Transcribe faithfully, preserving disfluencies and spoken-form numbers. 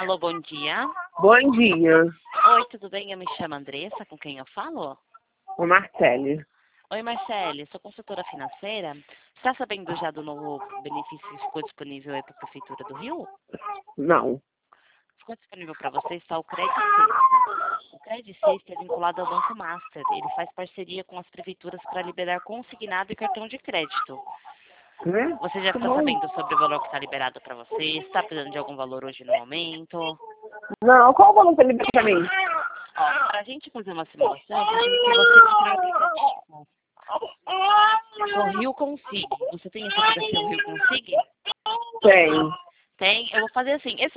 Alô, bom dia. Bom dia, Oi, tudo bem? Eu me chamo Andressa, com quem eu falo? o Marcele. Oi, Marcele, sou consultora financeira. Está sabendo já do novo benefício que ficou disponível aí para a Prefeitura do Rio? Não. Ficou disponível para você está o Cred Sexta. O Cred Sexta é vinculado ao Banco Master. Ele faz parceria com as prefeituras para liberar consignado e cartão de crédito. Né? Você já Tá está bom. sabendo sobre o valor que está liberado para você? Está precisando de algum valor hoje no momento? Não, qual o valor que ele deu pra mim? Ó, para a gente fazer uma simulação, eu preciso que você entre no aplicativo. O Rio Consig. Você tem esse aplicativo Rio Consig? Tem. Tem? Eu vou fazer assim. Esse